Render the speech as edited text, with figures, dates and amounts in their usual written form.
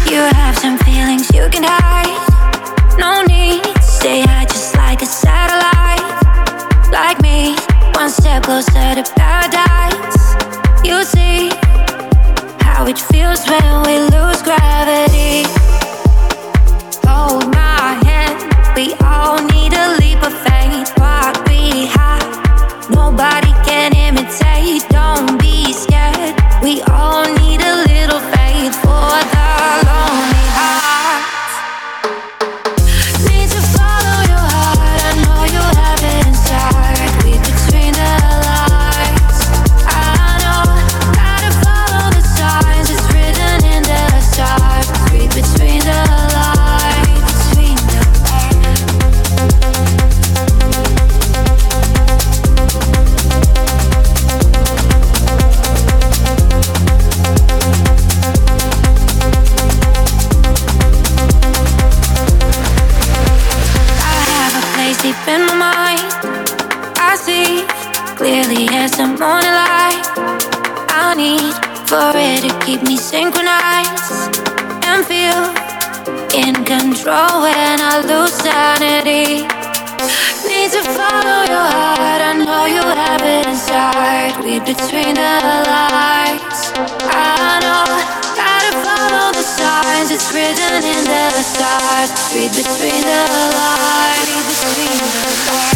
You have some feelings you can hide. No need to stay high, just like a satellite. Like me, one step closer to paradise. You see how it feels when we lose gravity. Hold my hand, we all need a leap of faith. What we have, nobody can imitate. Don't be scared, we all need a little faith for the lonely heart. Need to follow your heart, I know you have it inside. Read between the lines, I know. Gotta follow the signs, it's written in the stars. Read between the lines, between the deep in my mind, I see clearly as the morning light. I need for it to keep me synchronized and feel in control when I lose sanity. Need to follow your heart, I know you have it inside. Read between the lines, I know. Gotta follow the signs, it's written in the stars. Read between the lines, read between the lines.